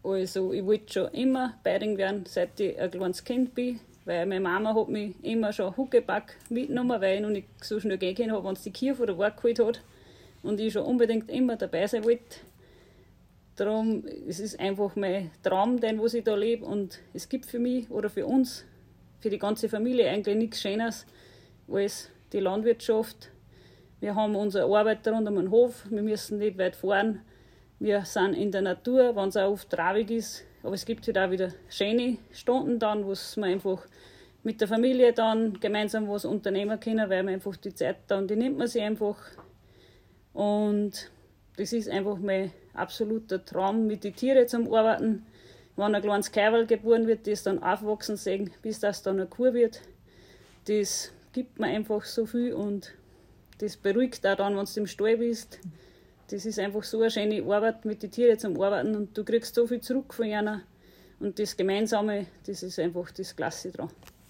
Also ich wollte schon immer Bäuerin werden, seit ich ein kleines Kind bin, weil meine Mama hat mich immer schon Huckepack mitgenommen, weil ich noch nicht so schnell gehen können habe, wenn es die Kirche von der Wart geholt hat und ich schon unbedingt immer dabei sein wollte. Darum, es ist einfach mein Traum, den was ich da lebe, und es gibt für mich oder für uns, für die ganze Familie eigentlich nichts Schönes als die Landwirtschaft. Wir haben unsere Arbeit rund um den Hof, wir müssen nicht weit fahren. Wir sind in der Natur, wenn es auch oft traurig ist. Aber es gibt halt auch wieder schöne Stunden dann, wo man einfach mit der Familie dann gemeinsam was unternehmen können, weil man einfach die Zeit dann, die nimmt man sich einfach. Und das ist einfach mein absoluter Traum, mit den Tieren zu arbeiten. Wenn ein kleines Kaiwerl geboren wird, das dann aufwachsen sehen, bis das dann eine Kuh wird. Das gibt mir einfach so viel und das beruhigt auch dann, wenn du im Stall bist. Das ist einfach so eine schöne Arbeit, mit den Tieren zu arbeiten, und du kriegst so viel zurück von ihnen. Und das Gemeinsame, das ist einfach das Klasse dran.